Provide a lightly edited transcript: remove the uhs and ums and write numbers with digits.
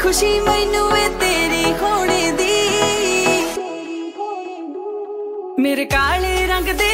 खुशी मैनू वे तेरी होने दी। मेरे काले रंग दे